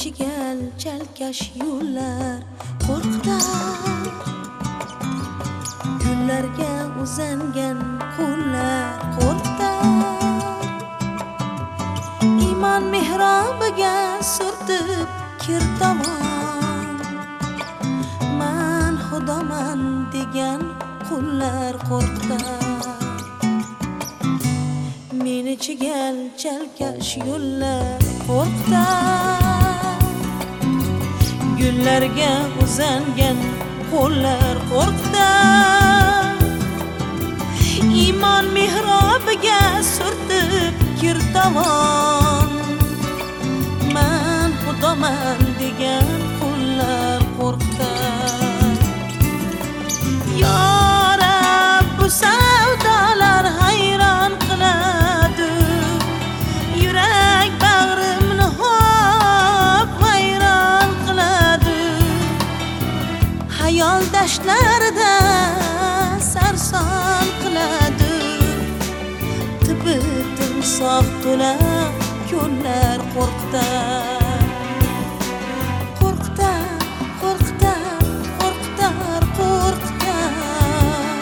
chigal chalkash yo'llar qo'rqitar, gullarga uzangan qo'llar qo'rqitar. Iymon mehrobiga surtib kirtamon, man xudoman degan qo'llar qo'rqitar. Meni chigal chalkash yo'llar qo'rqitar, gullarga uzangan qo'llar qo'rqitar. Iymon mehrobiga surtib kirtamon, man xudoman degan qo'llar qo'rqitar. Yo Rabb, bu savdolar hayron qiladi, yurak bag'rimni hop vayron qiladi. Hayol dashtlarida sarson qiladi, timsoh to'la ko'llar qo'rqitar. Qo'rqitar, qo'rqitar, qo'rqitar, qo'rqitar.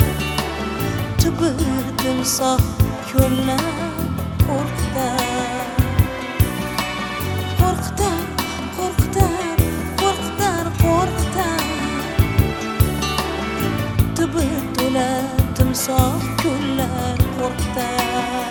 Timsoh ko'llar qo'rqitar. Qo'rqitar, qo'rqitar, qo'rqitar, qo'rqitar. To'la timsoh ko'llar qo'rqitar.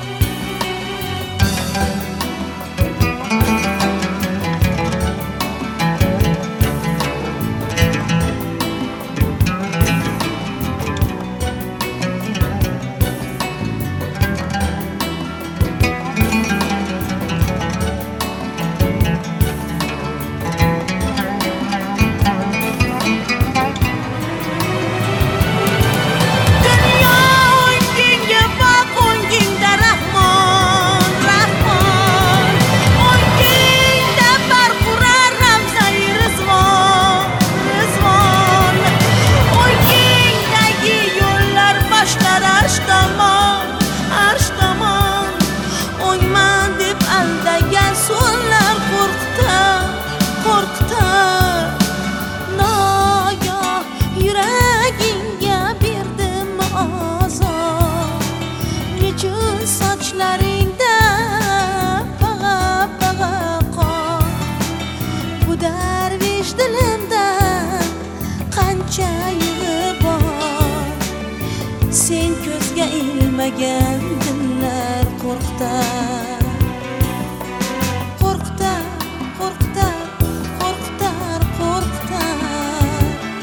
Sochlaringda pag'a-pag'a qon, bu darvish dilimda qancha yig'i bor. Sen ko'zga ilmagan dillar qo'rqitar. Qo'rqitar, qo'rqitar, qo'rqitar, qo'rqitar.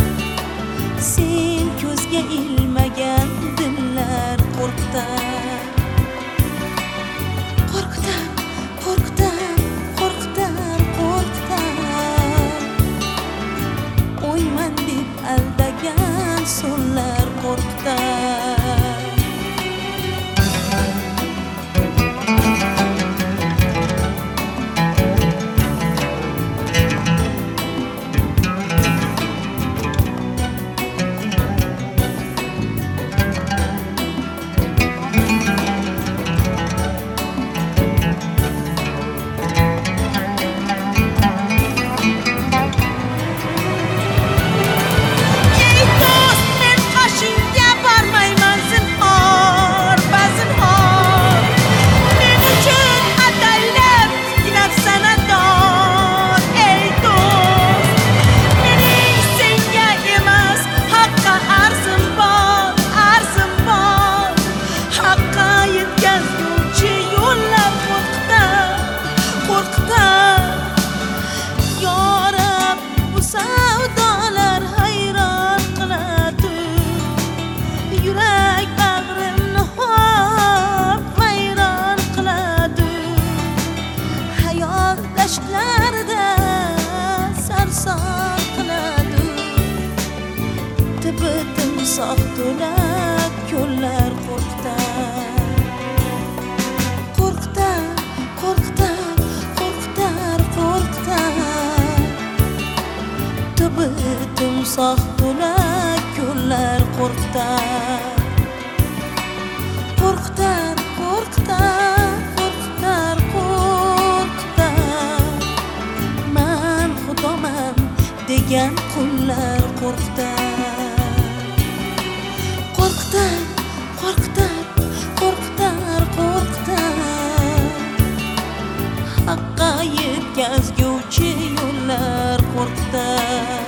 Sen ko'zga ilmagan dillar qo'rqitar. Qo'rqitar, qo'rqitar, qo'rqitar, qo'rqitar. O'yman deb aldagan so'llar qo'rqitar. Dashtlarda sarson qiladi, timsoh to'la ko'llar qo'rqitar. Qo'rqitar, qo'rqitar, qo'rqitar, qo'rqitar. Timsoh to'la ko'llar qo'rqitar. Qo'rqitar, qo'rqitar, qo'rqitar, qo'rqitar. degan qullar qo'rqitar. Qo'rqitar, qo'rqitar, qo'rqitar, qo'rqitar. Haqqa yetkazguvchi yo'llar qo'rqitar.